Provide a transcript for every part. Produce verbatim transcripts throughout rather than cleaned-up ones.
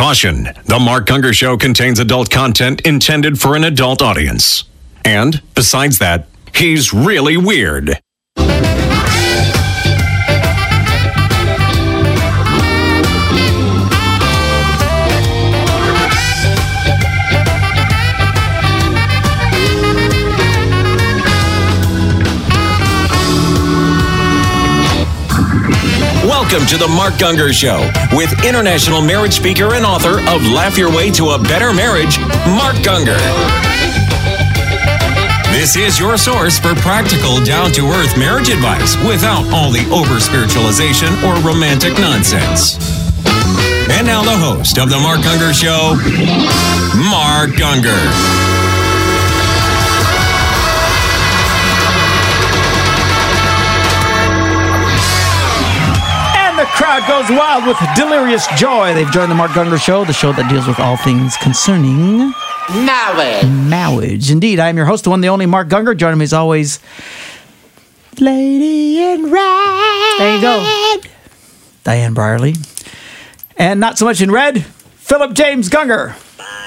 Caution, the Mark Gungor Show contains adult content intended for an adult audience. And, besides that, he's really weird. Welcome to the Mark Gungor Show with international marriage speaker and author of Laugh Your Way to a Better Marriage, Mark Gungor. This is your source for practical, down-to-earth marriage advice without all the over-spiritualization or romantic nonsense. And now the host of the Mark Gungor Show, Mark Gungor. The crowd goes wild with delirious joy. They've joined the Mark Gungor Show, the show that deals with all things concerning marriage. Marriage. Indeed, I am your host, the one, the only Mark Gungor. Joining me as always, Lady in Red. There you go. Diane Brierly. And not so much in red, Philip James Gungor.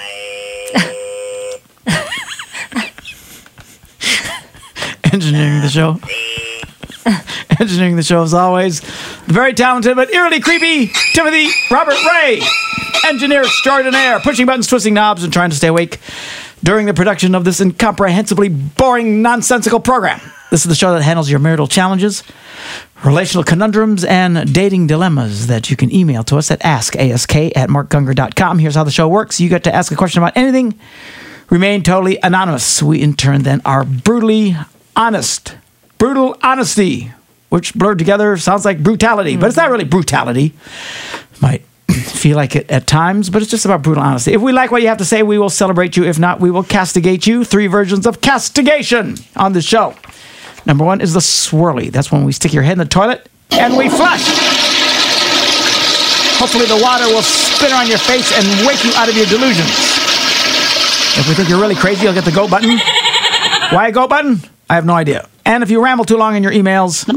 Engineering the show. Engineering the show as always, the very talented but eerily creepy Timothy Robert Ray, engineer extraordinaire, pushing buttons, twisting knobs, and trying to stay awake during the production of this incomprehensibly boring, nonsensical program. This is the show that handles your marital challenges, relational conundrums, and dating dilemmas that you can email to us at ask ask at mark gungor dot com. Here's how the show works. You get to ask a question about anything, remain totally anonymous. We, in turn, then are brutally honest. Brutal honesty, which blurred together sounds like brutality, mm-hmm. but it's not really brutality. Might feel like it at times, but it's just about brutal honesty. If we like what you have to say, we will celebrate you. If not, we will castigate you. Three versions of castigation on the show. Number one is the swirly. That's when we stick your head in the toilet and we flush. Hopefully the water will spin around your face and wake you out of your delusions. If we think you're really crazy, you'll get the go button. Why a go button? I have no idea. And if you ramble too long in your emails,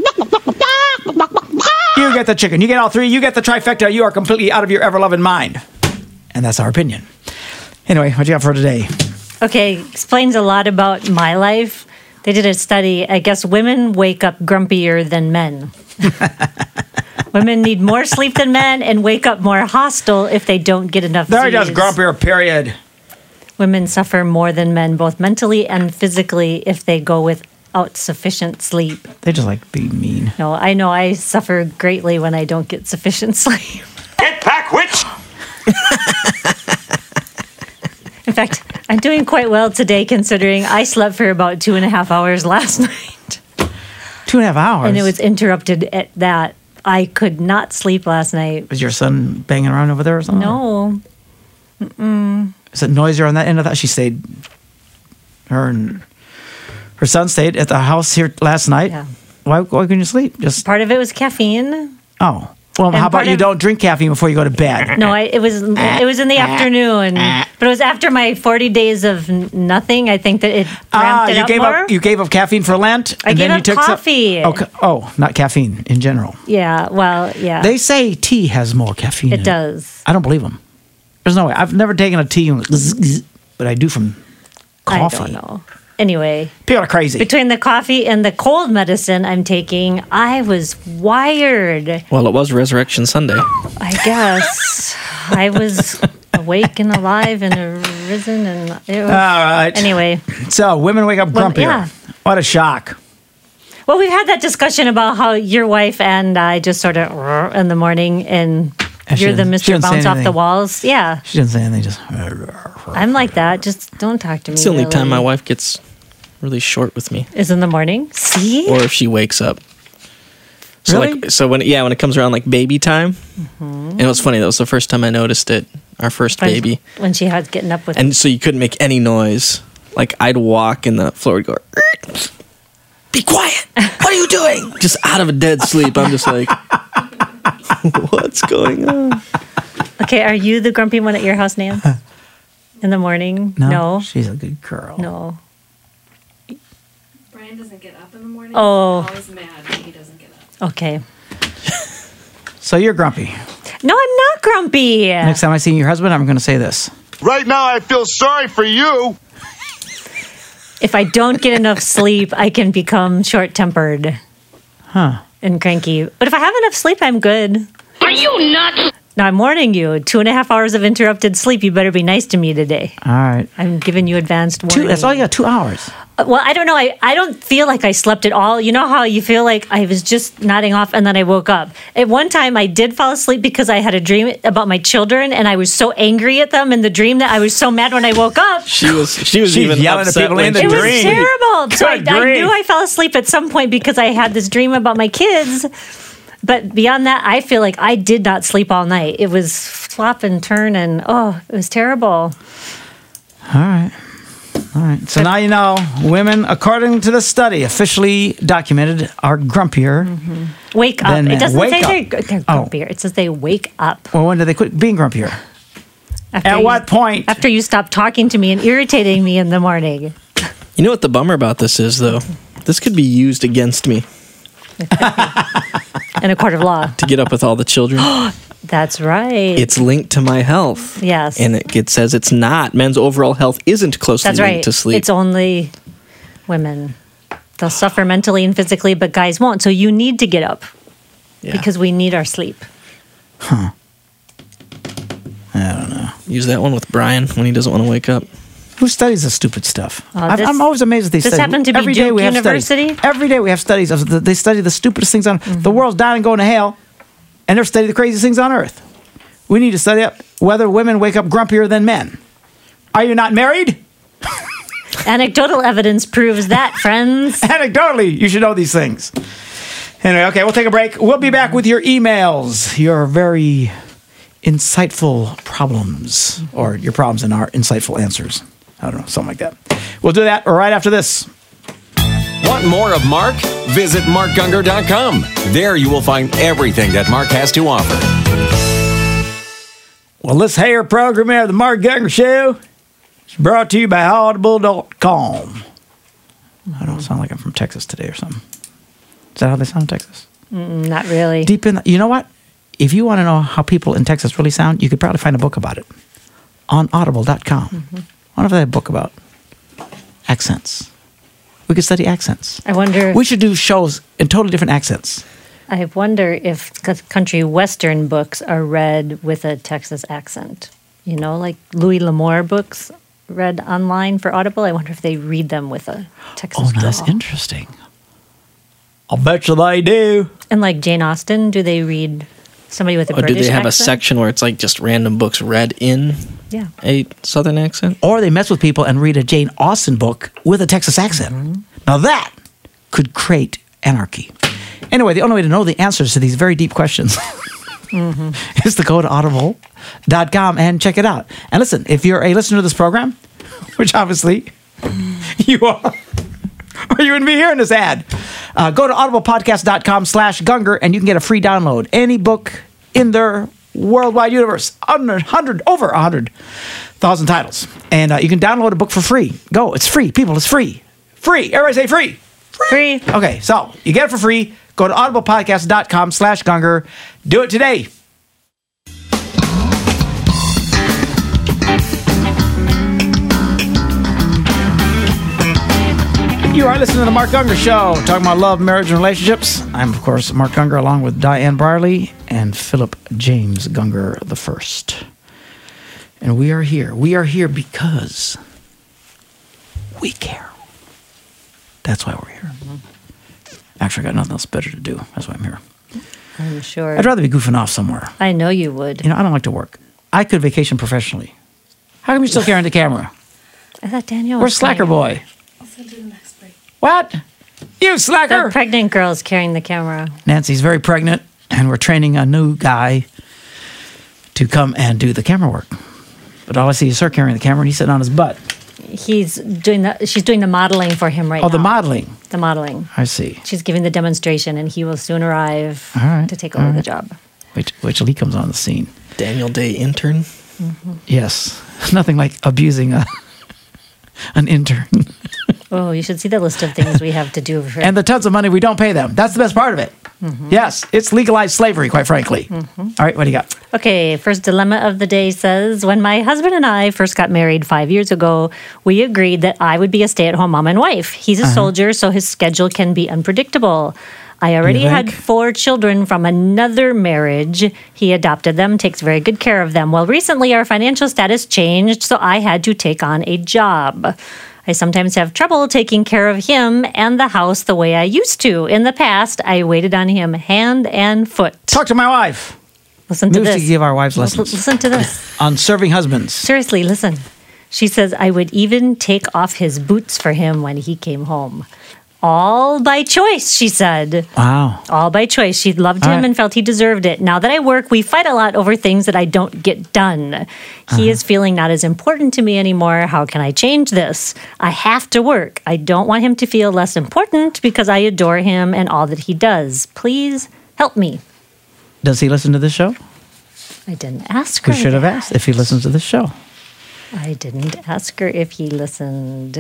you get the chicken. You get all three. You get the trifecta. You are completely out of your ever-loving mind. And that's our opinion. Anyway, what you got for today? Okay, explains a lot about my life. They did a study. I guess women wake up grumpier than men. Women need more sleep than men and wake up more hostile if they don't get enough sleep. They're just grumpier, period. Women suffer more than men, both mentally and physically, if they go without sufficient sleep. They just like being mean. No, I know I suffer greatly when I don't get sufficient sleep. Get back, witch! In fact, I'm doing quite well today considering I slept for about two and a half hours last night. Two and a half hours? And it was interrupted at that. I could not sleep last night. Was your son banging around over there or something? No. Mm-mm. Is it noisier on that end of that? She stayed, her and her son stayed at the house here last night. Yeah. Why, why couldn't you sleep? Just Part of it was caffeine. Oh. Well, And how about part you of- don't drink caffeine before you go to bed? No, I, it was it was in the afternoon, but it was after my forty days of n- nothing. I think that it ramped Ah, it you up gave more. up. You gave up caffeine for Lent, I and gave then you up took some- coffee. oh, ca- oh, not caffeine in general. Yeah, well, yeah, They say tea has more caffeine. in it does. I don't believe them. There's no way. I've never taken a tea, and zzz, zzz, but I do from coffee. I don't know. Anyway, People are crazy. between the coffee and the cold medicine I'm taking, I was wired. Well, it was Resurrection Sunday. I guess I was awake and alive and arisen, and it was, All right. anyway. So women wake up Well, grumpier. yeah. What a shock. Well, we've had that discussion about how your wife and I just sort of in the morning, and And she you're the didn't- she Mister didn't say Bounce off the anything. walls. Yeah, She didn't say anything. Just I'm like that. Just don't talk to me. It's the only really. time my wife gets really short with me, is in the morning. See, or if she wakes up. So Really? like, so when yeah, when it comes around like baby time, Mm-hmm. and it was funny. That was the first time I noticed it. Our first when, baby, when she was getting up with. and so you couldn't make any noise. Like I'd walk and the floor would go. "Er, be quiet! What are you doing?" Just out of a dead sleep. I'm just like, what's going on? Okay, are you the grumpy one at your house, Nan? In the morning? no, No. she's a good girl. No. Brian doesn't get up in the morning. Oh. He's always mad when he doesn't get up. Okay. So you're grumpy. No, I'm not grumpy. Next time I see your husband, I'm going to say this. Right now, I feel sorry for you. If I don't get enough sleep, I can become short-tempered. Huh. And cranky. But if I have enough sleep, I'm good. Are you nuts? Now, I'm warning you, two and a half hours of interrupted sleep, you better be nice to me today. All right. I'm giving you advanced warning. Two, that's all you got, two hours. Uh, Well, I don't know. I, I don't feel like I slept at all. You know how you feel like I was just nodding off and then I woke up? At one time, I did fall asleep because I had a dream about my children and I was so angry at them in the dream that I was so mad when I woke up. She was she was She's even yelling at upset people when in the she It was dream. terrible. So I, Good I grief. knew I fell asleep at some point because I had this dream about my kids. But beyond that, I feel like I did not sleep all night. It was flop and turn and, oh, it was terrible. All right. All right. So now you know, women, according to the study, officially documented, are grumpier. Wake up. Then, uh, It doesn't wake say up. they're, they're Oh. grumpier. It says they wake up. Well, when did they quit being grumpier? After At you- what point? After you stop talking to me and irritating me in the morning. You know what the bummer about this is, though? This could be used against me In a court of law. to get up with all the children. That's right. It's linked to my health. Yes. And it, it says it's not. Men's overall health isn't closely That's linked right. to sleep. It's only women. They'll suffer mentally and physically, but guys won't. So you need to get up Yeah. because we need our sleep. Use that one with Brian when he doesn't want to wake up. Who studies this stupid stuff? Uh, I'm, this- I'm always amazed at these this studies. happened to be Every day Duke we have University? studies. Every day we have studies. Of the, they study the stupidest things on the world's dying and going to hell, and they're studying the craziest things on earth. We need to study up whether women wake up grumpier than men. Are you not married? Anecdotal evidence proves that, friends. Anecdotally, you should know these things. Anyway, okay, we'll take a break. We'll be back with your emails, your very insightful problems, or your problems and our insightful answers. I don't know, something like that. We'll do that right after this. Want more of Mark? Visit mark gungor dot com. There you will find everything that Mark has to offer. Well, this here program here, the Mark Gungor Show, is brought to you by audible dot com. I don't sound like I'm from Texas today or something. Is that how they sound in Texas? Not really. Deep in, the, you know what? If you want to know how people in Texas really sound, you could probably find a book about it on audible dot com. Mm-hmm. I wonder if they have a book about accents. We could study accents. I wonder. We should do shows in totally different accents. I wonder if c- country western books are read with a Texas accent. You know, like Louis L'Amour books read online for Audible. I wonder if they read them with a Texas Oh, no, that's drawl. interesting. I'll bet you they do. And like Jane Austen, do they read somebody with a Or do British they have accent? a section where it's like just random books read in Yeah. a southern accent? Or they mess with people and read a Jane Austen book with a Texas accent. Mm-hmm. Now that could create anarchy. Anyway, the only way to know the answers to these very deep questions Mm-hmm. is to go to audible dot com and check it out. And listen, if you're a listener to this program, which obviously you are, or you wouldn't be hearing this ad, uh, go to audible podcast dot com slash Gungor and you can get a free download. Any book in their worldwide universe, one hundred, over one hundred thousand titles. And uh, you can download a book for free. Go, it's free. People, it's free. Free. Everybody say free. Free. Okay, so you get it for free. Go to audible podcast dot com slash Gungor. Do it today. You are listening to the Mark Gungor Show, talking about love, marriage, and relationships. I'm, of course, Mark Gungor, along with Diane Barley and Philip James Gungor the First. And we are here. We are here because we care. That's why we're here. Actually, I got nothing else better to do. That's why I'm here. I'm sure. I'd rather be goofing off somewhere. I know you would. You know, I don't like to work. I could vacation professionally. How come you're still carrying the camera? I thought Danielle Where's was Slacker carrying- Boy? What? You slacker! The pregnant girl's carrying the camera. Nancy's very pregnant, and we're training a new guy to come and do the camera work. But all I see is her carrying the camera, and he's sitting on his butt. He's doing the. She's doing the modeling for him right Oh, now. the modeling. The modeling. I see. She's giving the demonstration, and he will soon arrive All right. to take over All the right. job. Wait, wait till he comes on the scene. Daniel Day intern? Yes. Nothing like abusing a, an intern. Oh, you should see the list of things we have to do for And the tons of money we don't pay them. That's the best part of it. Mm-hmm. Yes, it's legalized slavery, quite frankly. Mm-hmm. All right, what do you got? Okay, first dilemma of the day says, when my husband and I first got married five years ago, we agreed that I would be a stay-at-home mom and wife. He's a uh-huh. soldier, so his schedule can be unpredictable. I already had four children from another marriage. He adopted them, takes very good care of them. Well, recently our financial status changed, so I had to take on a job. I sometimes have trouble taking care of him and the house the way I used to. In the past, I waited on him hand and foot. Talk to my wife. Listen to Maybe this. We should give our wives lessons. Listen to this. On serving husbands. Seriously, listen. She says, I would even take off his boots for him when he came home. All by choice, she said. Wow. All by choice. She loved him right. and felt he deserved it. Now that I work, we fight a lot over things that I don't get done. Uh-huh. He is feeling not as important to me anymore. How can I change this? I have to work. I don't want him to feel less important because I adore him and all that he does. Please help me. Does he listen to this show? I didn't ask her. We should have that. asked if he listens to this show. I didn't ask her if he listened.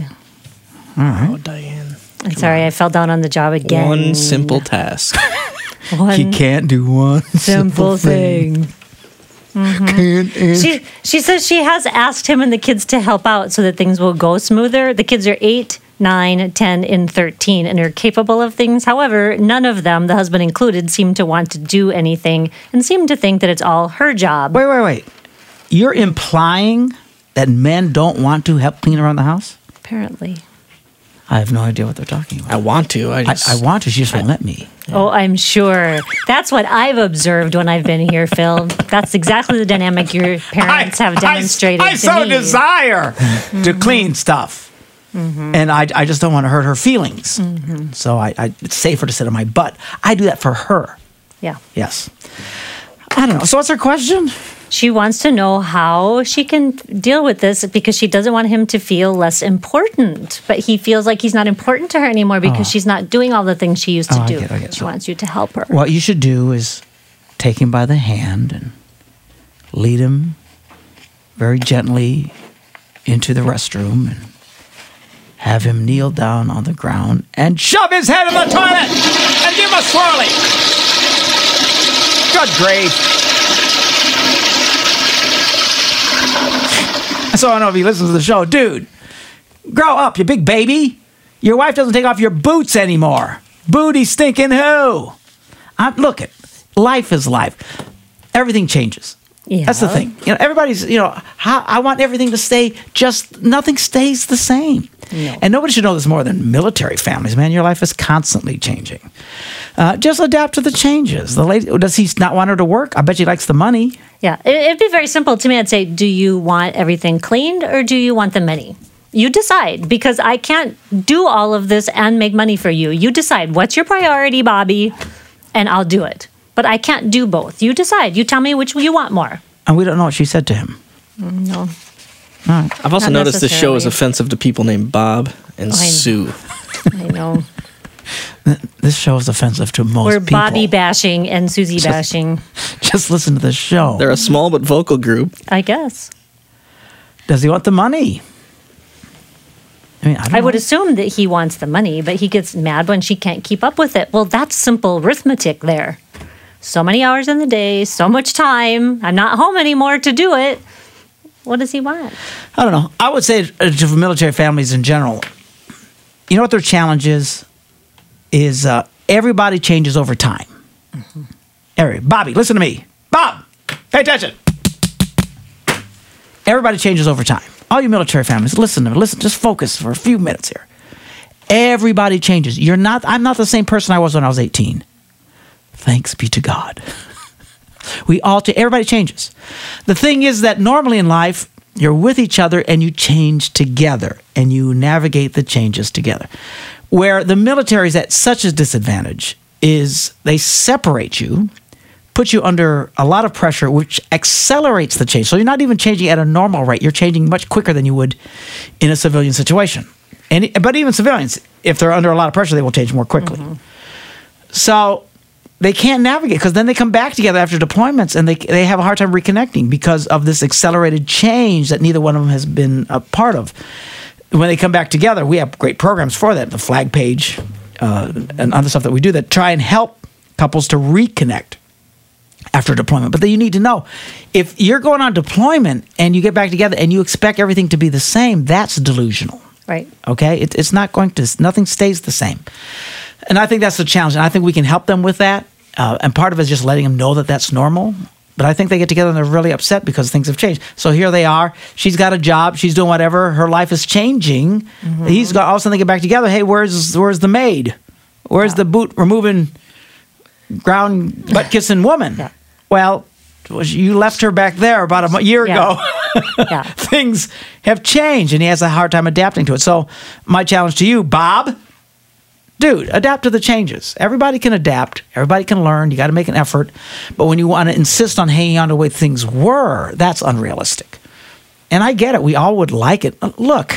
All right. Oh, Diane. I'm sorry, on. I fell down on the job again. One simple task. One he can't do one simple, simple thing. thing. Mm-hmm. She she says she has asked him and the kids to help out so that things will go smoother. The kids are eight, nine, ten, and thirteen and are capable of things. However, none of them, the husband included, seem to want to do anything and seem to think that it's all her job. Wait, wait, wait. You're implying that men don't want to help clean around the house? Apparently. I have no idea what they're talking about. I want to. I just. I, I want to. She just won't let me. Oh, I'm sure. That's what I've observed when I've been here, Phil. That's exactly the dynamic your parents I, have demonstrated I, I to so me. desire mm-hmm. to clean stuff. Mm-hmm. And I, I just don't want to hurt her feelings. Mm-hmm. So I, I, it's safer to sit on my butt. I do that for her. Yeah. Yes. I don't know. So what's her question? She wants to know how she can deal with this because she doesn't want him to feel less important. But he feels like he's not important to her anymore because oh. she's not doing all the things she used to oh, do. I get, I get. She so wants you to help her. What you should do is take him by the hand and lead him very gently into the restroom and have him kneel down on the ground and shove his head in the toilet and give him a swirly. Good grief. So I don't know if he listens to the show. Dude, grow up, you big baby. Your wife doesn't take off your boots anymore. Booty stinking who? I'm, look, it. Life is life. Everything changes. Yeah. That's the thing. You know, everybody's, you know, how, I want everything to stay just, nothing stays the same. No. And nobody should know this more than military families, man. Your life is constantly changing. Uh, just adapt to the changes. The lady, does he not want her to work? I bet he likes the money. Yeah, it, it'd be very simple to me. I'd say, do you want everything cleaned or do you want the money? You decide, because I can't do all of this and make money for you. You decide. What's your priority, Bobby? And I'll do it. But I can't do both. You decide. You tell me which you want more. And we don't know what she said to him. No. All right. I've also Not noticed this show is offensive to people named Bob and I Sue. I know. This show is offensive to most We're people. We're Bobby bashing and Susie just, bashing. Just listen to this show. They're a small but vocal group. I guess. Does he want the money? I mean, I, don't I know. would assume that he wants the money, but he gets mad when she can't keep up with it. Well, that's simple arithmetic there. So many hours in the day, so much time. I'm not home anymore to do it. What does he want? I don't know. I would say to military families in general, you know what their challenge is? Is uh, everybody changes over time. Mm-hmm. Every, Bobby, listen to me. Bob, pay attention. Everybody changes over time. All you military families, listen to me. Listen, just focus for a few minutes here. Everybody changes. You're not. I'm not the same person I was when I was eighteen. Thanks be to God. We all, everybody changes. The thing is that normally in life, you're with each other and you change together and you navigate the changes together. Where the military is at such a disadvantage is they separate you, put you under a lot of pressure, which accelerates the change. So you're not even changing at a normal rate. You're changing much quicker than you would in a civilian situation. And but even civilians, if they're under a lot of pressure, they will change more quickly. Mm-hmm. So they can't navigate because then they come back together after deployments and they they have a hard time reconnecting because of this accelerated change that neither one of them has been a part of. When they come back together, we have great programs for that, the flag page uh, and other stuff that we do that try and help couples to reconnect after deployment. But then you need to know, if you're going on deployment and you get back together and you expect everything to be the same, that's delusional. Right. Okay? It, it's not going to, nothing stays the same. And I think that's the challenge. And I think we can help them with that. Uh, and part of it is just letting them know that that's normal. But I think they get together and they're really upset because things have changed. So here they are. She's got a job. She's doing whatever. Her life is changing. Mm-hmm. He's got, all of a sudden they get back together. Hey, where's where's the maid? Where's yeah. the boot removing, ground butt kissing woman? Yeah. Well, you left her back there about a year yeah. ago. yeah. Things have changed, and he has a hard time adapting to it. So my challenge to you, Bob, dude, adapt to the changes. Everybody can adapt. Everybody can learn. You got to make an effort. But when you want to insist on hanging on to the way things were, that's unrealistic. And I get it. We all would like it. Look,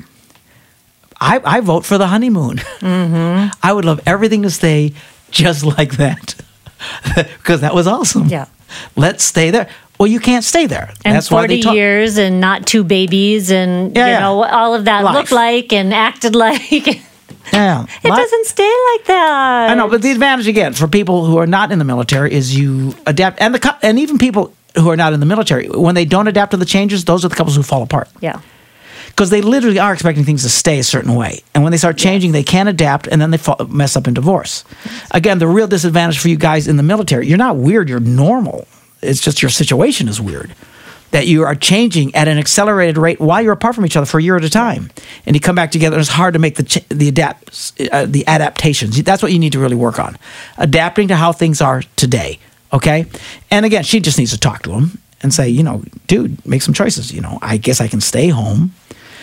I, I vote for the honeymoon. Mm-hmm. I would love everything to stay just like that because that was awesome. Yeah. Let's stay there. Well, you can't stay there. And That's forty why they talk- years and not two babies and, Yeah, you yeah. know, all of that Life. looked like and acted like. It Yeah. Li- doesn't stay like that. I know, but the advantage again for people who are not in the military is you adapt, and the cou- and even people who are not in the military, when they don't adapt to the changes, those are the couples who fall apart Yeah. because they literally are expecting things to stay a certain way, and when they start changing, they can't adapt, and then they fall, mess up in divorce. Again, the real disadvantage for you guys in the military, you're not weird, you're normal. It's just your situation is weird. That you are changing at an accelerated rate while you're apart from each other for a year at a time, and you come back together. And it's hard to make the ch- the adapt uh, the adaptations. That's what you need to really work on, adapting to how things are today. Okay, and again, she just needs to talk to him and say, you know, dude, make some choices. You know, I guess I can stay home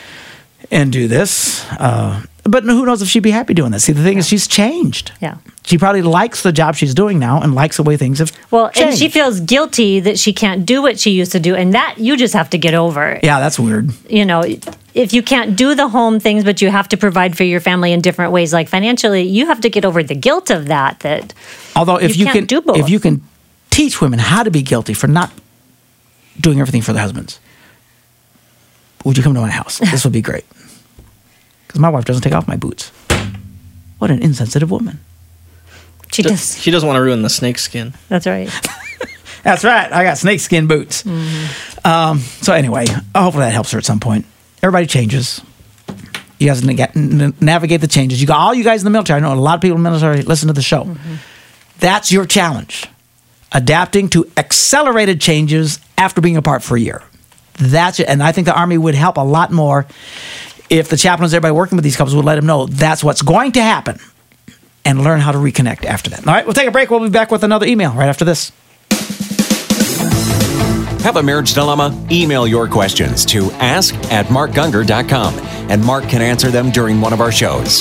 and do this, uh, but who knows if she'd be happy doing this? See, the thing is, she's changed. Yeah. She probably likes the job she's doing now and likes the way things have Well, changed. and she feels guilty that she can't do what she used to do, and that you just have to get over. Yeah, that's weird. You know, if you can't do the home things, but you have to provide for your family in different ways, like financially, you have to get over the guilt of that. That Although if you you, can't can do both. if you can teach women how to be guilty for not doing everything for their husbands, would you come to my house? This would be great. Because my wife doesn't take off my boots. What an insensitive woman. she does. She doesn't want to ruin the snake skin. That's right. That's right. I got snakeskin boots. Mm-hmm. Um, so anyway, hopefully that helps her at some point. Everybody changes. You guys nag- n- navigate the changes. You got all you guys in the military. I know a lot of people in the military listen to the show. Mm-hmm. That's your challenge. Adapting to accelerated changes after being apart for a year. That's it. And I think the Army would help a lot more if the chaplains, everybody working with these couples would let them know that's what's going to happen and learn how to reconnect after that. All right, we'll take a break. We'll be back with another email right after this. Have a marriage dilemma? Email your questions to ask at mark gungor dot com, and Mark can answer them during one of our shows.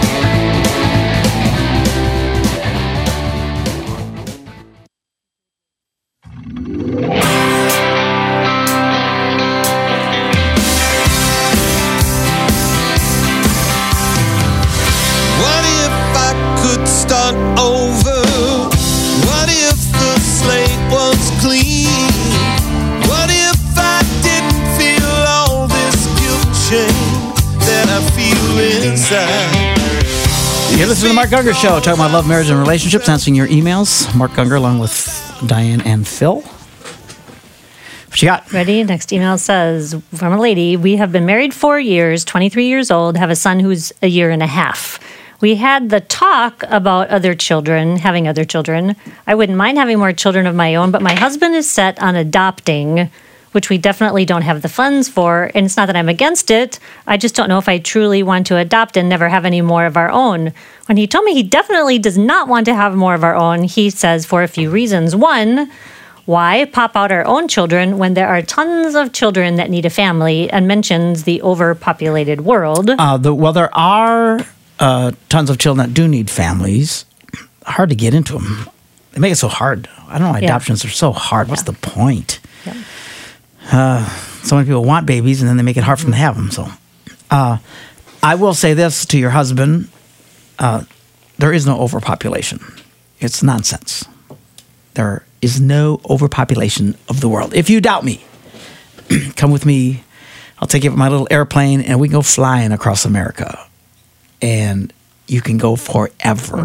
What if I could start over? What if the slate was clean? What if I didn't feel all this guilt shame that I feel inside? You're listening to the Mark Gungor Show, talking about love, marriage, and relationships, answering your emails. Mark Gungor along with Diane and Phil. What you got? Ready? Next email says, from a lady, we have been married four years, twenty-three years old, have a son who's a year and a half. We had the talk about other children, having other children. I wouldn't mind having more children of my own, but my husband is set on adopting, which we definitely don't have the funds for. And it's not that I'm against it. I just don't know if I truly want to adopt and never have any more of our own. When he told me he definitely does not want to have more of our own, he says for a few reasons. One, why pop out our own children when there are tons of children that need a family, and mentions the overpopulated world. Uh, the, well, there are uh, tons of children that do need families. Hard to get into them. They make it so hard. I don't know why Yeah. adoptions are so hard. What's Yeah. the point? Yeah. Uh, so many people want babies, and then they make it hard for them to have them. So, uh, I will say this to your husband: uh, there is no overpopulation. It's nonsense. There is no overpopulation of the world. If you doubt me, come with me. I'll take you up my little airplane, and we can go flying across America. And you can go forever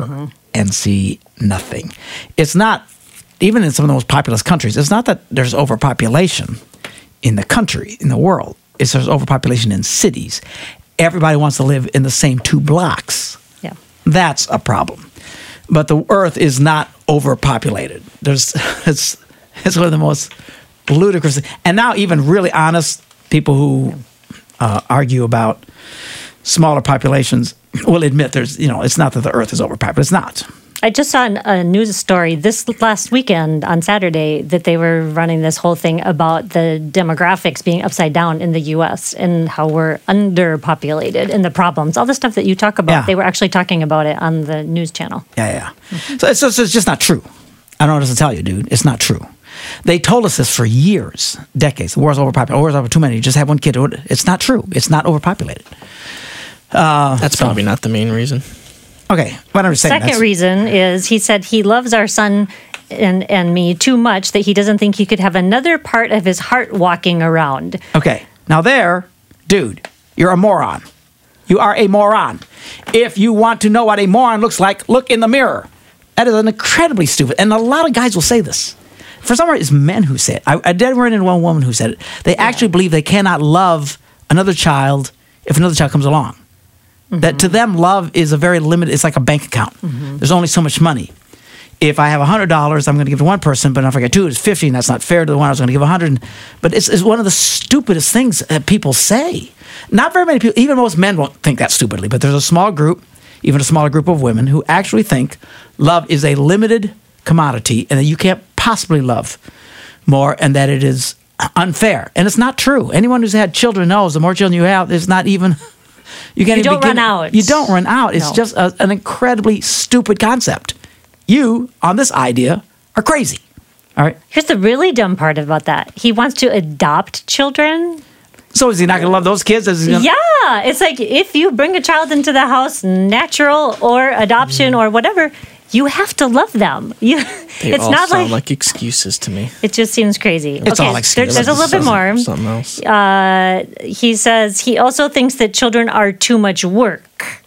and see nothing. It's not, even in some of the most populous countries, it's not that there's overpopulation in the country, in the world. It's there's overpopulation in cities. Everybody wants to live in the same two blocks. Yeah. That's a problem. But the earth is not overpopulated. There's it's it's one of the most ludicrous. And now even really honest people who uh, argue about smaller populations will admit there's, you know, it's not that the earth is overpopulated. It's not. I just saw a news story this last weekend on Saturday that they were running this whole thing about the demographics being upside down in the U S and how we're underpopulated and the problems. All the stuff that you talk about, Yeah. they were actually talking about it on the news channel. Yeah, yeah. So it's, it's it's just not true. I don't know what else to tell you, dude. It's not true. They told us this for years, decades. The world's overpopulated. The world's over too many. You just have one kid. It's not true. It's not overpopulated. Uh, That's so- probably not the main reason. Okay, what I'm saying. Second that's- reason is he said he loves our son and, and me too much that he doesn't think he could have another part of his heart walking around. Okay, now there, dude, you're a moron. You are a moron. If you want to know what a moron looks like, look in the mirror. That is an incredibly stupid. And a lot of guys will say this. For some reason, it's men who say it. I, I did run into one woman who said it. They actually believe they cannot love another child if another child comes along. Mm-hmm. That to them, love is a very limited, it's like a bank account. Mm-hmm. There's only so much money. If I have one hundred dollars, I'm going to give to one person, but if I get two, it's fifty, and that's not fair to the one I was going to give one hundred. But it's, it's one of the stupidest things that people say. Not very many people, even most men won't think that stupidly, but there's a small group, even a smaller group of women, who actually think love is a limited commodity and that you can't possibly love more and that it is unfair. And it's not true. Anyone who's had children knows the more children you have, there's not even... You, can't You even don't begin, run out. You don't run out. It's No. just a, an incredibly stupid concept. You, on this idea, are crazy. All right? Here's the really dumb part about that. He wants to adopt children. So is he not going to love those kids? Is he gonna, Yeah, it's like if you bring a child into the house, natural or adoption or whatever, you have to love them. You, They it's all not sound like, like excuses to me. it just seems crazy. It's okay, all there- excuses. there's a little bit more. Something else. Uh, he says he also thinks that children are too much work.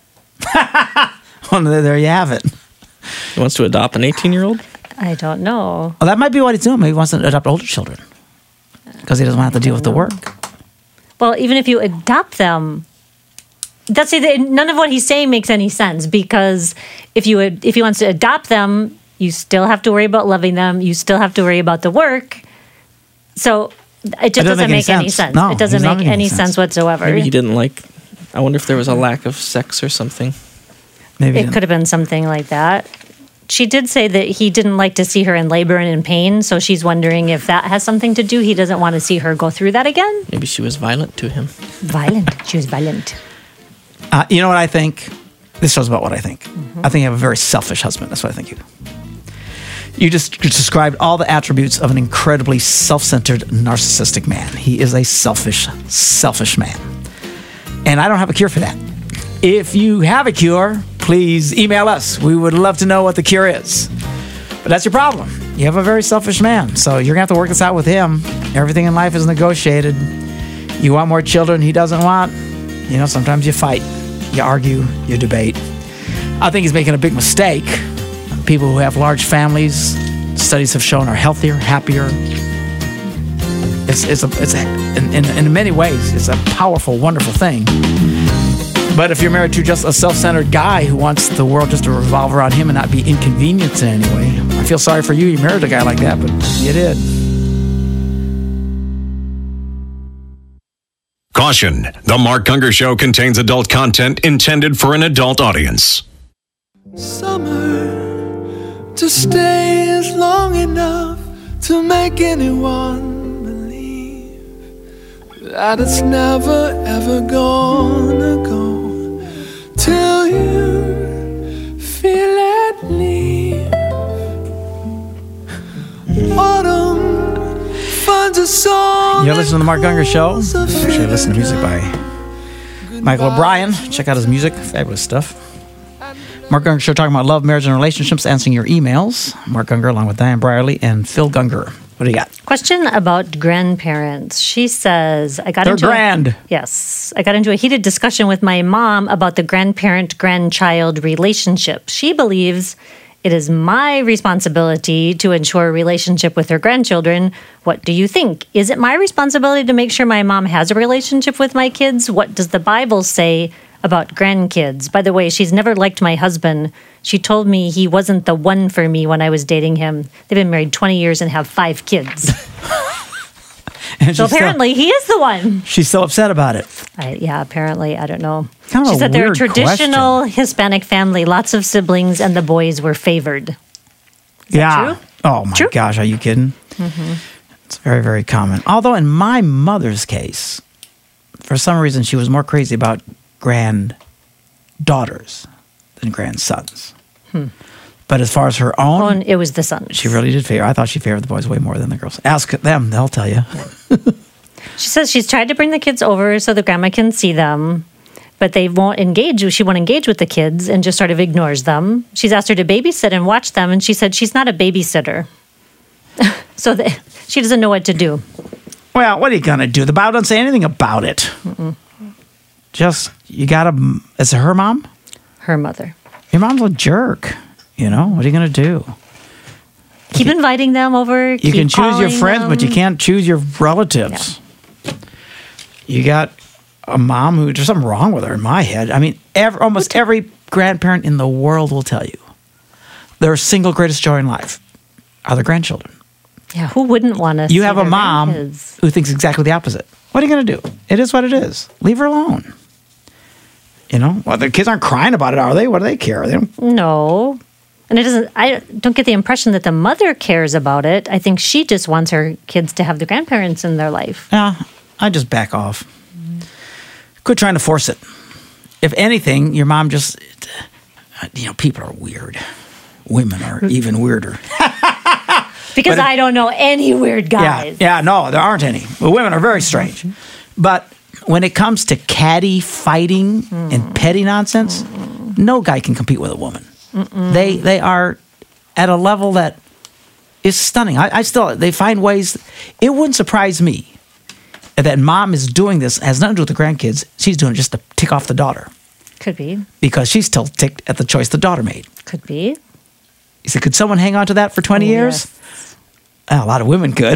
Well, there you have it. He wants to adopt an eighteen-year-old? I don't know. Well, that might be what he's doing. Maybe he wants to adopt older children because he doesn't want to have to deal with the work. Well, even if you adopt them, that's it. None of what he's saying makes any sense because if you if he wants to adopt them, you still have to worry about loving them. You still have to worry about the work. So it just doesn't doesn't make make any any sense. sense. No, it doesn't it's not make making any any sense sense. whatsoever. Maybe he didn't like... I wonder if there was a lack of sex or something. Maybe It could have been something like that. She did say that he didn't like to see her in labor and in pain, so she's wondering if that has something to do. He doesn't want to see her go through that again. Maybe she was violent to him. Violent. She was violent. Uh, you know what I think? This shows about what I think. Mm-hmm. I think you have a very selfish husband. That's what I think you do. You just described all the attributes of an incredibly self-centered, narcissistic man. He is a selfish, selfish man. And I don't have a cure for that. If you have a cure, please email us. We would love to know what the cure is. But that's your problem. You have a very selfish man. So you're going to have to work this out with him. Everything in life is negotiated. You want more children he doesn't want. You know, sometimes you fight, you argue, you debate. I think he's making a big mistake. People who have large families, studies have shown, are healthier, happier. It's, it's, a, it's a, in, in, in many ways, it's a powerful, wonderful thing. But if you're married to just a self-centered guy who wants the world just to revolve around him and not be inconvenienced in any way, I feel sorry for you. You married a guy like that, but you did. Caution, The Mark Gungor Show contains adult content intended for an adult audience. Summer to stay is long enough to make anyone believe that it's never ever gonna go till you feel it leave. Autumn finds a song. You're listening to The Mark Gungor Show. Make sure you listen to music by Michael O'Brien. Check out his music. Fabulous stuff. Mark Gungor Show talking about love, marriage, and relationships, answering your emails. Mark Gungor along with Diane Brierly and Phil Gungor. What do you got? Question about grandparents. She says, I got They're into grand. A, yes, I got into a heated discussion with my mom about the grandparent-grandchild relationship. She believes it is my responsibility to ensure a relationship with her grandchildren. What do you think? Is it my responsibility to make sure my mom has a relationship with my kids? What does the Bible say about grandkids? By the way, she's never liked my husband. She told me he wasn't the one for me when I was dating him. They've been married twenty years and have five kids. And So she's apparently still, he is the one. she's still upset about it. I, yeah, apparently. I don't know. Kind of She a said they're a weird traditional Hispanic family, lots of siblings, and the boys were favored. Is yeah. that true? Oh my True? gosh, are you kidding? Mm-hmm. It's very, very common. Although in my mother's case, for some reason, she was more crazy about granddaughters than grandsons. Hmm. But as far as her own, Oh, and it was the sons. she really did favor. I thought she favored the boys way more than the girls. Ask them; they'll tell you. She says she's tried to bring the kids over so the grandma can see them, but they won't engage. She won't engage with the kids and just sort of ignores them. She's asked her to babysit and watch them, and she said she's not a babysitter. so the, she doesn't know what to do. Well, what are you gonna do? The Bible doesn't say anything about it. Mm-mm. Just you gotta. Is it her mom? Her mother. Your mom's a jerk. You know what are you gonna do? Keep inviting them over. You keep can choose your calling friends, them. but you can't choose your relatives. You got a mom who there's something wrong with her in my head. I mean, every, almost every grandparent in the world will tell you their single greatest joy in life are their grandchildren. Yeah, who wouldn't want to? You see have a their mom grandkids? who thinks exactly the opposite. What are you going to do? It is what it is. Leave her alone. You know, well, the kids aren't crying about it, are they? What do they care? They don't. No. And it doesn't, I don't get the impression that the mother cares about it. I think she just wants her kids to have the grandparents in their life. Yeah, I just back off. Quit trying to force it. If anything, your mom just, you know, people are weird. Women are even weirder. Because But if- I don't know any weird guys. Yeah, yeah, no, there aren't any. Well, women are very strange. But when it comes to catty fighting and petty nonsense, no guy can compete with a woman. They they are at a level that is stunning. I, I still they find ways. It wouldn't surprise me that mom is doing this. It has nothing to do with the grandkids. She's doing it just to tick off the daughter Could be. because she's still ticked at the choice the daughter made. Could be. He said, "Could someone hang on to that for twenty Oh, years?" yes. Oh, a lot of women could.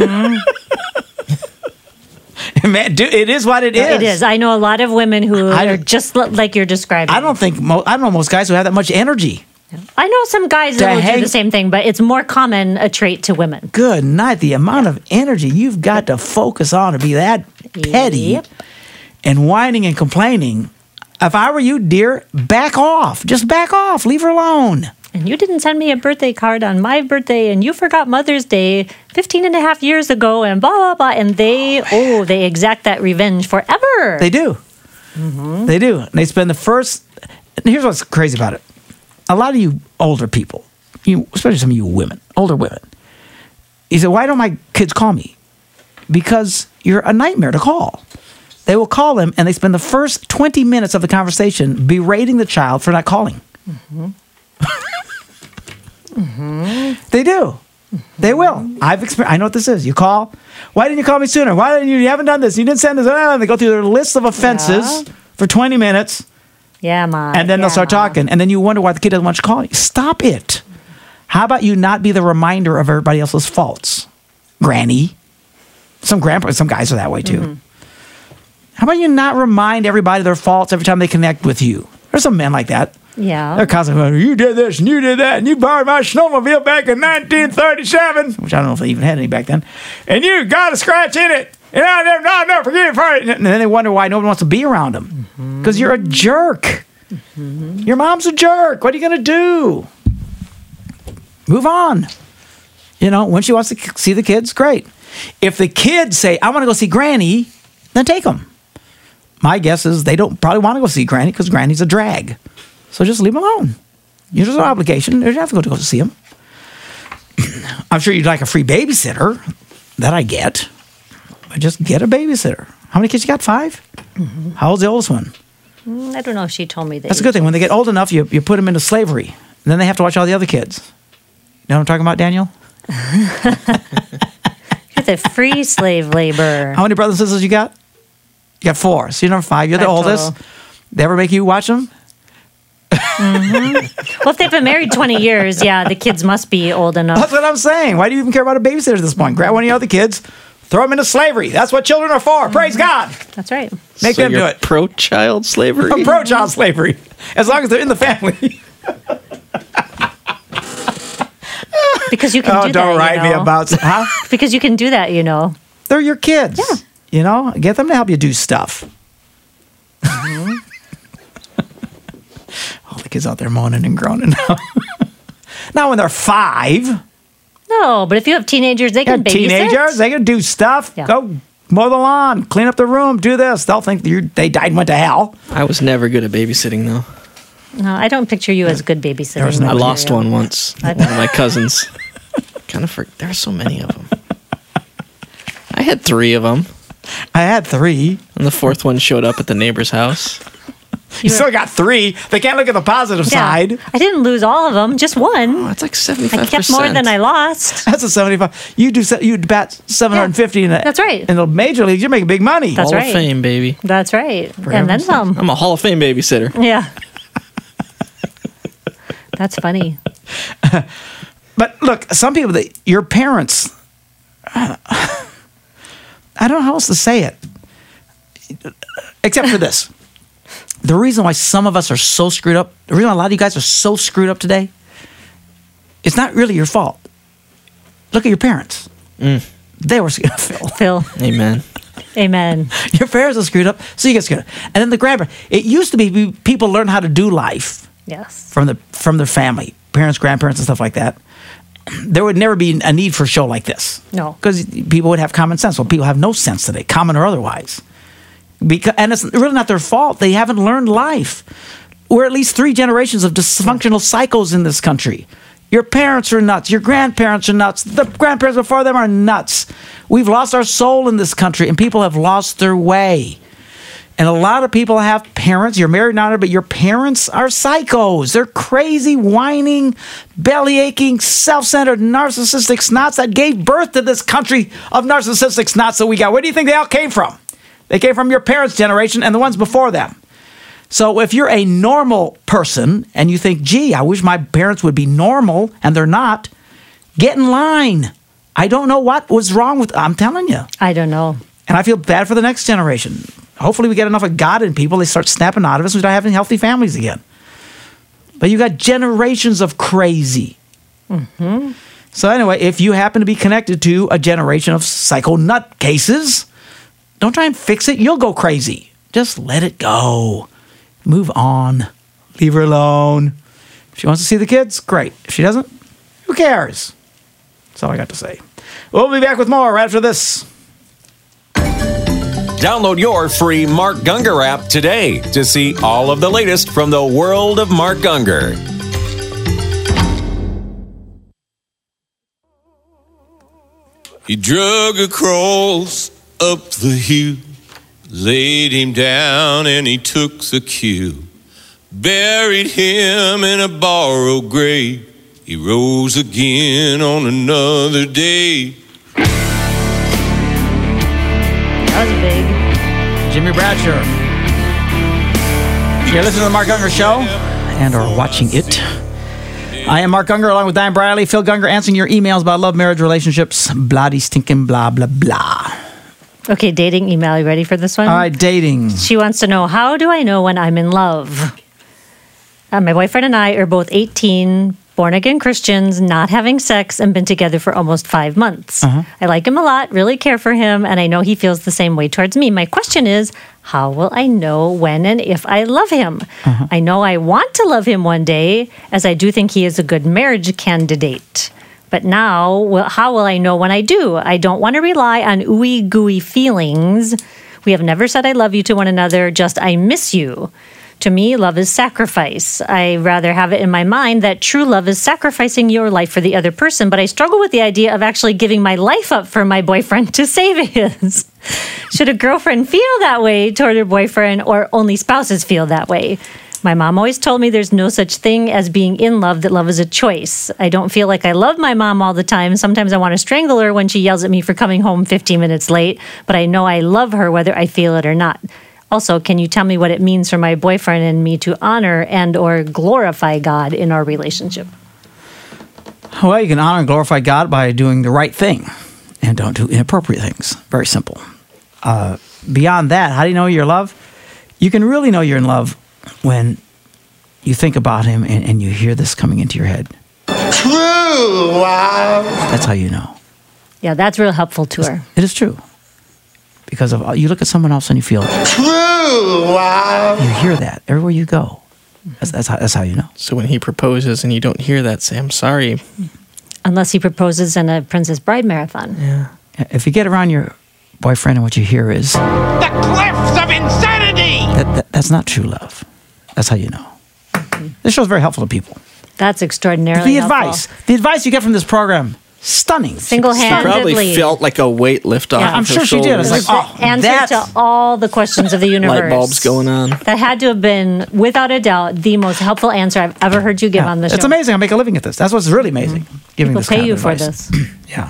Man, do, it is what it is. It is. I know a lot of women who I- are just li- like you're describing. I don't think mo- I don't know most guys who have that much energy. I know some guys To that will hang- do the same thing, but it's more common a trait to women. Good night. The amount of energy you've got to focus on to be that petty Yep. and whining and complaining. If I were you, dear, back off. Just back off. Leave her alone. And you didn't send me a birthday card on my birthday, and you forgot Mother's Day fifteen and a half years ago, and blah, blah, blah. And they, oh, they exact that revenge forever. They do. They do. And they spend the first. And here's what's crazy about it. A lot of you older people, you, especially some of you women, older women, you say, why don't my kids call me? Because you're a nightmare to call. They will call them, and they spend the first twenty minutes of the conversation berating the child for not calling. Mm-hmm. They do. They will. I've experienced. I know what this is. You call. Why didn't you call me sooner? Why didn't you? You haven't done this. You didn't send this. Ah, They go through their list of offenses Yeah. for twenty minutes, Yeah, Ma. and then yeah, they'll start Ma. talking, and then you wonder why the kid doesn't want you to call you. Stop it. How about you not be the reminder of everybody else's faults, Granny? Some grandpa, some guys are that way too. Mm-hmm. How about you not remind everybody their faults every time they connect with you? There's some men like that. Yeah. They're constantly, you did this and you did that, and you borrowed my snowmobile back in nineteen thirty-seven, which I don't know if they even had any back then, and you got a scratch in it, and I'll never, I'll never forgive you for it. And then they wonder why nobody wants to be around them. Because you're a jerk. Your mom's a jerk. What are you going to do? Move on. You know, when she wants to see the kids, great. If the kids say, I want to go see Granny, then take them. My guess is they don't probably want to go see Granny because Granny's a drag. So just leave them alone. There's no obligation. You don't have to go to go see them. I'm sure you'd like a free babysitter. That I get. But just get a babysitter. How many kids you got? Five? Mm-hmm. How old's the oldest one? Mm, I don't know if she told me that. That's a good thing. When they get old enough, you, you put them into slavery. And then they have to watch all the other kids. You know what I'm talking about, Daniel? with it. Free slave labor. How many brothers and sisters you got? You got four. So you're number five. You're the Five oldest. total. They ever make you watch them? Well, if they've been married twenty years, yeah, the kids must be old enough. That's what I'm saying. Why do you even care about a babysitter at this point? Grab one of your other kids, throw them into slavery. That's what children are for. Praise God. That's right. Make So them you're do it. pro-child slavery? I'm pro child slavery. As long as they're in the family. Because you can Oh, do don't that, write you me know. about... Huh? Because you can do that, you know. They're your kids. Yeah. You know? Get them to help you do stuff. Mm-hmm. All the kids out there moaning and groaning now. Not when they're five. No, but if you have teenagers, they They're can babysit. teenagers. They can do stuff. Yeah. Go mow the lawn, clean up the room, do this. They'll think you're, they died and went to hell. I was never good at babysitting, though. No, I don't picture you as good babysitting. There's no- I material. lost one once. I- One of my cousins. Kind of. For, there are so many of them. I had three of them, I had three. and the fourth one showed up at the neighbor's house. You still got three. They can't look at the positive Yeah. side. I didn't lose all of them, just Oh, one. it's like seventy-five I percent. kept more than I lost. That's a seventy-five. You do se- you bat seven hundred fifty in the That's right. in the major leagues. You're making big money. That's Hall right. of Fame, baby. That's right. and then heaven's some. I'm a Hall of Fame babysitter. Yeah. That's funny. But look, some people that your parents. I don't know how else to say it, except for this. The reason why some of us are so screwed up, the reason why a lot of you guys are so screwed up today, it's not really your fault. Look at your parents. They were screwed up, Phil. Phil. Amen. Amen. Your parents are screwed up, so you get screwed up. And then the grandparents. It used to be people learn how to do life Yes. from the from their family, parents, grandparents, and stuff like that. There would never be a need for a show like this. No. Because people would have common sense. Well, people have no sense today, common or otherwise. Because, and it's really not their fault. They haven't learned life. We're at least three generations of dysfunctional cycles in this country. Your parents are nuts. Your grandparents are nuts. The grandparents before them are nuts. We've lost our soul in this country, and people have lost their way. And a lot of people have parents. You're married now, but your parents are psychos. They're crazy, whining, belly-aching, self-centered, narcissistic snots that gave birth to this country of narcissistic snots that we got. Where do you think they all came from? They came from your parents' generation and the ones before them. So if you're a normal person and you think, gee, I wish my parents would be normal, and they're not, get in line. I don't know what was wrong with, I'm telling you. I don't know. And I feel bad for the next generation. Hopefully we get enough of God in people, they start snapping out of us and we start having healthy families again. But you got generations of crazy. Mm-hmm. So anyway, if you happen to be connected to a generation of psycho nut cases, don't try and fix it. You'll go crazy. Just let it go. Move on. Leave her alone. If she wants to see the kids, great. If she doesn't, who cares? That's all I got to say. We'll be back with more right after this. Download your free Mark Gungor app today to see all of the latest from the world of Mark Gungor. He drug across up the hill, laid him down and he took the kill. Buried him in a borrowed grave. He rose again on another day. That was big. Jimmy Bradshaw. You're listening to the Mark Gungor Show and are watching it. I am Mark Gungor along with Diane Briley, Phil Gungor, answering your emails about love, marriage, relationships, bloody stinking blah, blah, blah. Okay, dating email. You ready for this one? All right, dating. She wants to know, how do I know when I'm in love? Uh, my boyfriend and I are both eighteen, born-again Christians, not having sex, and been together for almost five months. Uh-huh. I like him a lot, really care for him, and I know he feels the same way towards me. My question is, how will I know when and if I love him? Uh-huh. I know I want to love him one day, as I do think he is a good marriage candidate. But now, well, how will I know when I do? I don't want to rely on ooey gooey feelings. We have never said I love you to one another, just I miss you. To me, love is sacrifice. I rather have it in my mind that true love is sacrificing your life for the other person, but I struggle with the idea of actually giving my life up for my boyfriend to save his. Should a girlfriend feel that way toward her boyfriend, or only spouses feel that way? My mom always told me there's no such thing as being in love, that love is a choice. I don't feel like I love my mom all the time. Sometimes I want to strangle her when she yells at me for coming home fifteen minutes late, but I know I love her whether I feel it or not. Also, can you tell me what it means for my boyfriend and me to honor and or glorify God in our relationship? Well, you can honor and glorify God by doing the right thing and don't do inappropriate things. Very simple. Uh, beyond that, how do you know you're in love? You can really know you're in love when you think about him and, and you hear this coming into your head. True, wow. That's how you know. Yeah, that's real helpful to her. It is true. Because of you look at someone else and you feel it. True, wow. You hear that everywhere you go. That's, that's, how, that's how you know. So when he proposes and you don't hear that, say, I'm sorry. Unless he proposes in a Princess Bride marathon. Yeah. If you get around your boyfriend and what you hear is, The cliffs of insanity! that, that, that's not true love. That's how you know. This show's very helpful to people. That's extraordinarily The helpful. advice, the advice you get from this program, stunning. Single-handedly. Probably felt like a weight lift off. Yeah. of I'm her sure she did. It's shoulders. like, It was oh, the answer that's- to all the questions of the universe. Light bulbs going on. That had to have been, without a doubt, the most helpful answer I've ever heard you give Yeah, on the show. it's amazing. I make a living at this. That's what's really amazing. Giving People this pay kind you of for advice. this. Yeah.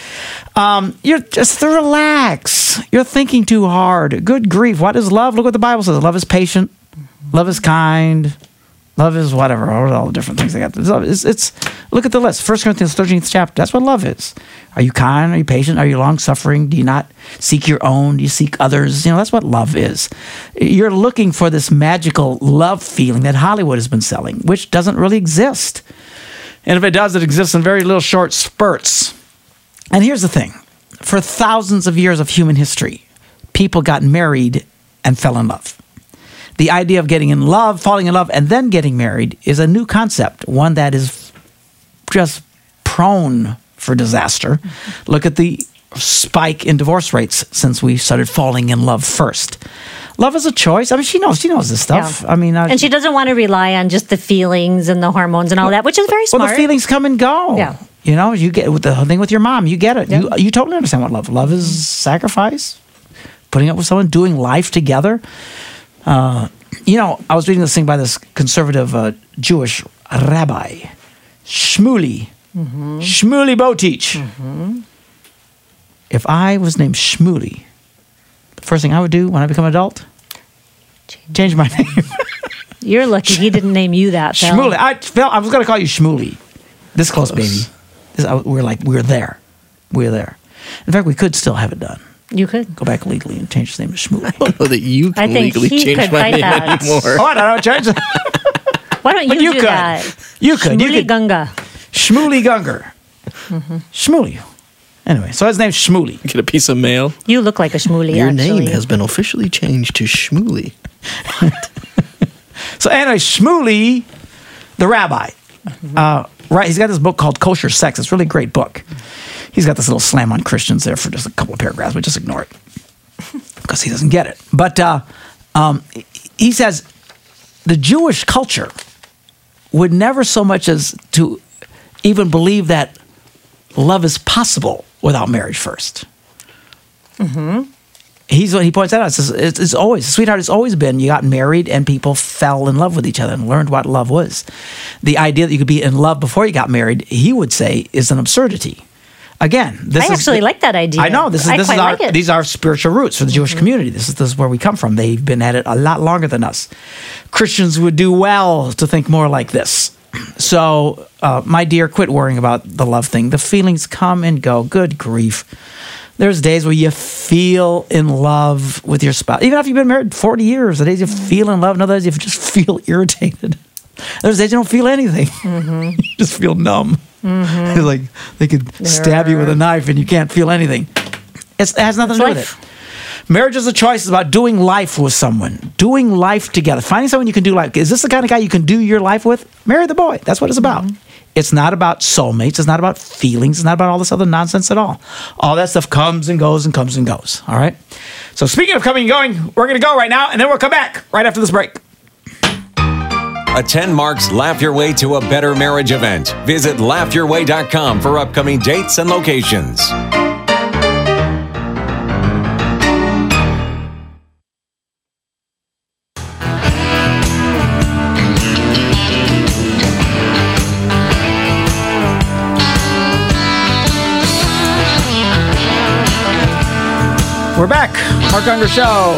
Um, you're just to relax. You're thinking too hard. Good grief. What is love? Look what the Bible says. Love is patient. Love is kind. Love is whatever. All, all the different things they got. It's, it's look at the list. First Corinthians thirteenth chapter. That's what love is. Are you kind? Are you patient? Are you long suffering? Do you not seek your own? Do you seek others? You know, that's what love is. You're looking for this magical love feeling that Hollywood has been selling, which doesn't really exist. And if it does, it exists in very little short spurts. And here's the thing. For thousands of years of human history, people got married and fell in love. The idea of getting in love, falling in love, and then getting married is a new concept, one that is just prone for disaster. Look at the spike in divorce rates since we started falling in love first. Love is a choice. I mean, she knows. She knows this stuff. Yeah. I mean, uh, And she doesn't want to rely on just the feelings and the hormones and all that, which is very smart. well, the feelings come and go. Yeah. You know, you get with the thing with your mom. You get it. Yeah. You you totally understand what love. Love is sacrifice, putting up with someone, doing life together. Uh, you know, I was reading this thing by this conservative uh, Jewish rabbi, Shmuley, mm-hmm. Shmuley Boteach. Mm-hmm. If I was named Shmuley, the first thing I would do when I become an adult, change my name. You're lucky he didn't name you that, Phil. Shmuley. I, Phil, I was going to call you Shmuley. This close, baby. This, I, we're like, we're there. We're there. In fact, we could still have it done. You could. Go back legally and change his name to Shmuley. I don't know that you I can think legally he change could my fight name that. anymore. Oh, I don't change it. Why don't you, But you do could. that? You could. You Shmuley could. Gunga. Shmuley Gunger. Mm-hmm. Shmuley. Anyway, so his name's Shmuley. Get a piece of mail. You look like a Shmuley, Your actually. name has been officially changed to Shmuley. So anyway, Shmuley, the rabbi, mm-hmm. uh, right? He's got this book called Kosher Sex. It's a really great book. He's got this little slam on Christians there for just a couple of paragraphs, but just ignore it because he doesn't get it. But uh, um, he says the Jewish culture would never so much as to even believe that love is possible without marriage first. Mm-hmm. He's what he points out. It says it's, it's always, sweetheart, it's always been you got married and people fell in love with each other and learned what love was. The idea that you could be in love before you got married, he would say, is an absurdity. Again, this I is actually like that idea. I know this is I this quite is our like it. these are spiritual roots for the Jewish mm-hmm. community. This is this is where we come from. They've been at it a lot longer than us. Christians would do well to think more like this. So, uh, my dear, quit worrying about the love thing. The feelings come and go. Good grief. There's days where you feel in love with your spouse. Even after you've been married forty years, the days you feel in love, and other days you just feel irritated. There's days you don't feel anything. Mm-hmm. You just feel numb. Mm-hmm. It's like they could stab you with a knife and you can't feel anything. It's, it has nothing It's to do life. with it. Marriage is a choice. It's about doing life with someone, doing life together, finding someone you can do life. Is this the kind of guy you can do your life with? Marry the boy. That's what it's about. Mm-hmm. It's not about soulmates. It's not about feelings. It's not about all this other nonsense at all. All that stuff comes and goes and comes and goes. All right? So speaking of coming and going, we're going to go right now, and then we'll come back right after this break. Attend Mark's Laugh Your Way to a Better Marriage event. Visit laugh your way dot com for upcoming dates and locations. We're back. Mark Unger Show.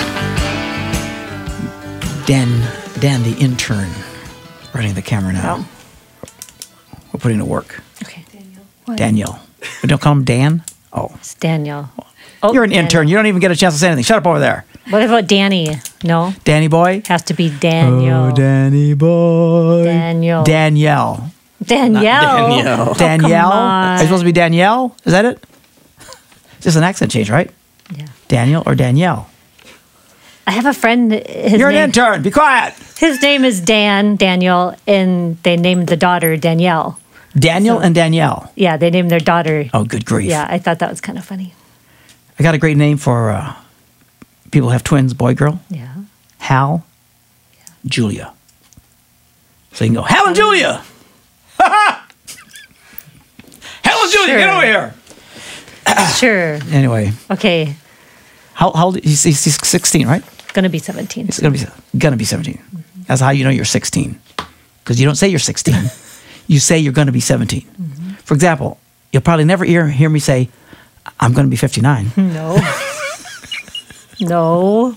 Dan, Dan, the intern, running the camera now. We're putting to work. Okay. Daniel. Daniel. We don't call him Dan? Oh. It's Daniel. Oh, You're an Daniel. intern. You don't even get a chance to say anything. Shut up over there. What about Danny? No? Danny boy? Has to be Daniel. Oh, Danny boy. Daniel. Danielle. Danielle. Danielle. Oh, Danielle? come Are on. you supposed to be Danielle? Is that it? It's just an accent change, right? Yeah. Daniel or Danielle? I have a friend. His You're name, an intern. Be quiet. His name is Dan, Daniel, and they named the daughter Danielle. Daniel So- and Danielle. Yeah, they named their daughter. Oh, good grief. Yeah, I thought that was kind of funny. I got a great name for uh, people who have twins, boy, girl. Yeah. Hal, Julia. So you can go, Hal and Julia. Hal and Julia, Sure. get over here. Sure. Anyway, Okay. how, how old? He's, he's he's sixteen, right? Gonna be seventeen. He's gonna be gonna be seventeen. That's how you know you're sixteen, because you don't say you're sixteen. You say you're gonna be seventeen. For example, you'll probably never hear hear me say, "I'm gonna be fifty-nine." No. No.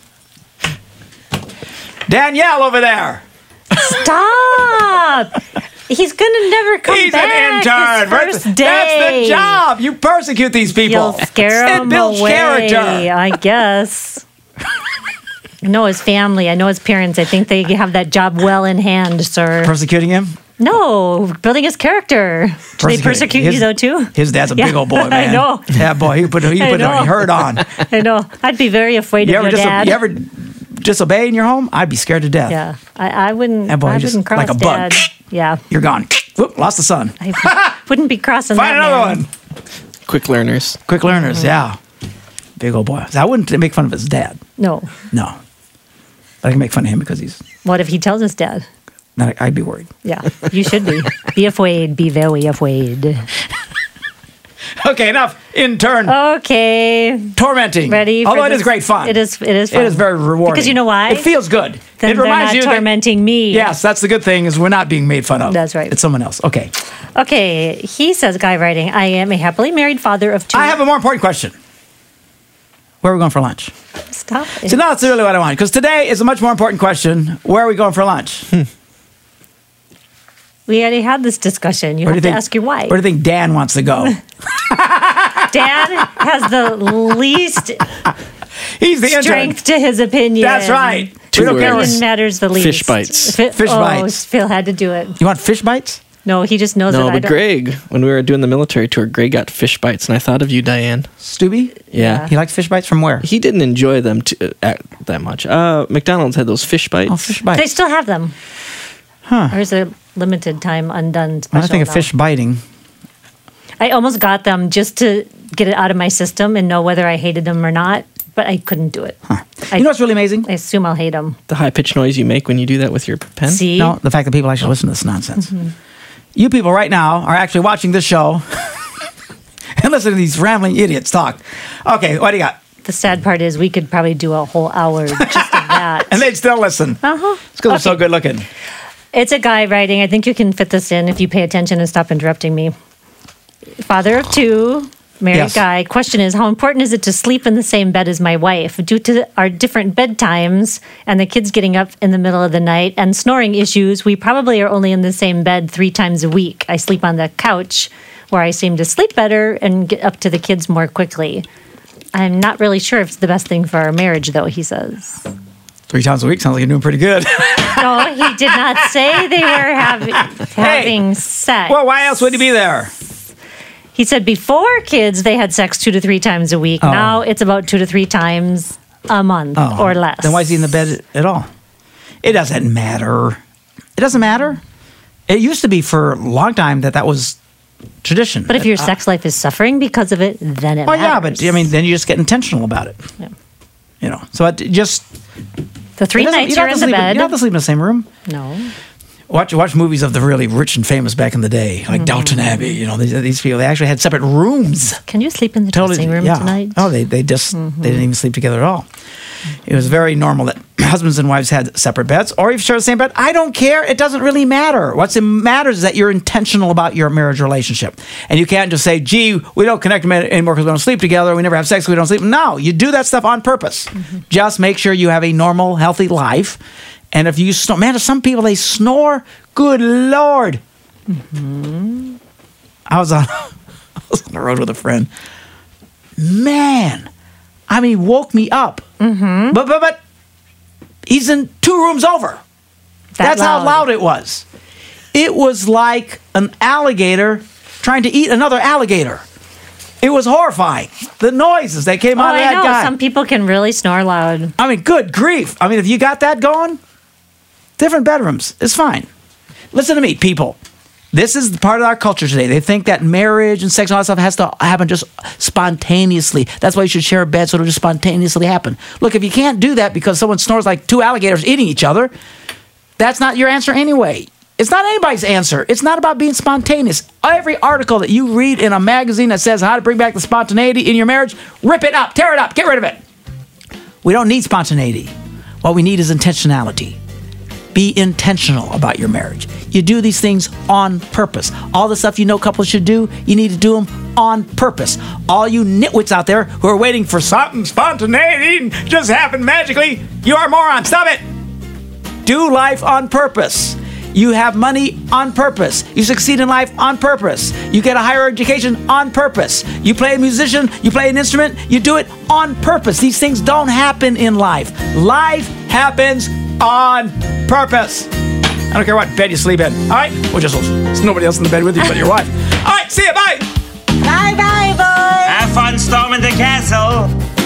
Danielle over there. Stop. He's gonna never come He's back. an intern. His first That's- day. That's the job. You persecute these people. You'll scare It him builds away. character. I guess. I know his family. I know his parents. I think they have that job well in hand, sir. Persecuting him. No, building his character. Do they persecute His- you though too? His dad's a Yeah. big old boy, man. I know. Yeah, boy, he put he I put know. a hurt on. I know. I'd be very afraid You of ever your diso- dad. you ever disobey in your home? I'd be scared to death. Yeah, I, I wouldn't. That boy I just wouldn't cross like a bug. dad. Yeah, You're gone. Whoop, lost the son. I wouldn't be crossing. Find that another man. one. Quick learners. Quick learners, Mm-hmm. yeah. Big old boy. So I wouldn't make fun of his dad. No. No. But I can make fun of him because he's. What if he tells his dad? Not, I'd be worried. Yeah, you should be. Be afraid. Be very afraid. Okay, enough. Intern Okay. tormenting. Ready? for Although it this? is great fun. It is. It is. Fun. It is very rewarding. Because you know why? It feels good. Then it they're reminds not you that- tormenting me. Yes, that's the good thing is we're not being made fun of. That's right. It's someone else. Okay. Okay. He says, guy writing, I am a happily married father of two. I have a more important question. Where are we going for lunch? Stop. it. So now that's really what I want. Because today is a much more important question. Where are we going for lunch? We already had this discussion. You Where do have to think, ask your wife. Where do you think Dan wants to go? Dad has the least He's the intern. strength to his opinion. That's right. Two we don't care. words. Opinion matters the least. Fish bites. Fi- Fish oh, bites. Phil had to do it. You want fish bites? No, he just knows No, that I but don't. Greg, when we were doing the military tour, Greg got fish bites, and I thought of you, Diane. Stubby? Yeah. He likes fish bites from where? He didn't enjoy them t- uh, that much. Uh, McDonald's had those fish bites. Oh, fish bites. They still have them. Huh. Or is it limited time undone special When I think of now? fish biting, I almost got them just to get it out of my system and know whether I hated them or not, but I couldn't do it. I, you know what's really amazing? I assume I'll hate them. The high pitched noise you make when you do that with your pen. See? No, the fact that people actually listen to this nonsense. Mm-hmm. You people right now are actually watching this show and listening to these rambling idiots talk. Okay, what do you got? The sad part is we could probably do a whole hour just of that. And they'd still listen. Uh-huh. It's because they're so Okay. good looking. It's a guy writing. I think you can fit this in if you pay attention and stop interrupting me. Father of two, married Yes. guy. Question is, how important is it to sleep in the same bed as my wife? Due to our different bedtimes and the kids getting up in the middle of the night and snoring issues, we probably are only in the same bed three times a week. I sleep on the couch where I seem to sleep better and get up to the kids more quickly. I'm not really sure if it's the best thing for our marriage, though, he says. Three times a week sounds like you're doing pretty good. No, he did not say they were having, having sex. Well, why else would he be there? He said before kids, they had sex two to three times a week. Oh. Now it's about two to three times a month Oh, or less. Then why is he in the bed at all? It doesn't matter. It doesn't matter. It used to be for a long time that that was tradition. But if your sex life is suffering because of it, then it well, yeah, matters. but I mean, then you just get intentional about it. Yeah. You know, so it just the three it doesn't- nights you don't you're have in to the sleep bed. You don't have to sleep in the same room. No. Watch watch movies of the really rich and famous back in the day, like Mm-hmm. Downton Abbey. You know, these, these people they actually had separate rooms. Can you sleep in the Totally, dressing room yeah. tonight? Oh, they they just they didn't even sleep together at all. It was very normal that your husbands and wives had separate beds, or you've shared the same bed. I don't care. It doesn't really matter. What matters is that you're intentional about your marriage relationship. And you can't just say, gee, we don't connect anymore because we don't sleep together. We never have sex because we don't sleep. No, you do that stuff on purpose. Mm-hmm. Just make sure you have a normal, healthy life. And if you snore, man, some people, they snore. Good Lord. Mm-hmm. I was on, I was on the road with a friend. Man, I mean, woke me up. Mm-hmm. But, but, but he's in two rooms over. That That's loud. How loud it was. It was like an alligator trying to eat another alligator. It was horrifying. The noises that came oh, out of I that know. guy. Some people can really snore loud. I mean, good grief. I mean, if you got that going, different bedrooms. It's fine. Listen to me, people. This is part of our culture today. They think that marriage and sex and all that stuff has to happen just spontaneously. That's why you should share a bed so it'll just spontaneously happen. Look, if you can't do that because someone snores like two alligators eating each other, that's not your answer anyway. It's not anybody's answer. It's not about being spontaneous. Every article that you read in a magazine that says how to bring back the spontaneity in your marriage, rip it up, tear it up, get rid of it. We don't need spontaneity. What we need is intentionality. Be intentional about your marriage. You do these things on purpose. All the stuff you know couples should do, you need to do them on purpose. All you nitwits out there who are waiting for something spontaneity just happen magically, you are morons. Stop it. Do life on purpose. You have money on purpose. You succeed in life on purpose. You get a higher education on purpose. You play a musician, you play an instrument, you do it on purpose. These things don't happen in life. Life happens on purpose. I don't care what bed you sleep in. All right? Well, just there's nobody else in the bed with you but your wife. All right, see you. Bye. Bye, bye, boys. Have fun storming the castle.